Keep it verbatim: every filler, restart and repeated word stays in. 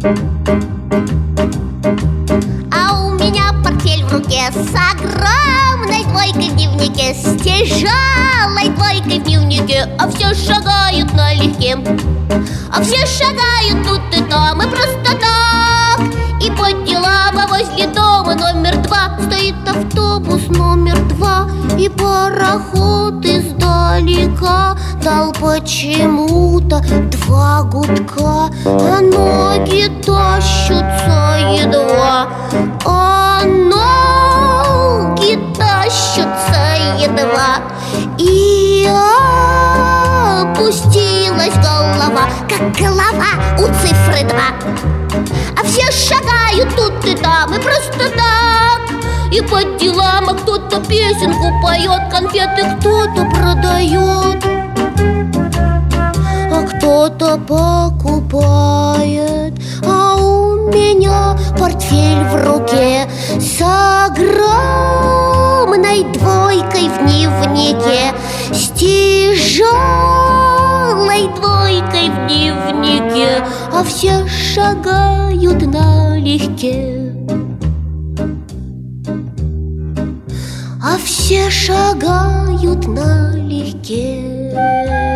А у меня портфель в руке с огромной двойкой в дневнике, с тяжелой двойкой в дневнике. А все шагают налегке, а все шагают тут и там, и просто так. И по делам, а возле дома номер два стоит автобус номер два. И пароход издалека дал почему-то два гудка, а ноги тащутся едва, а ноги тащутся едва. И опустилась голова, как голова у цифры два. А все шагают тут и там, и просто так. И по делам, а кто-то песенку поет, конфеты кто-то продает, а кто-то покупает. А у меня портфель в руке с огромной двойкой в дневнике, с тяжелой двойкой в дневнике. А все шагают налегке, а все шагают налегке.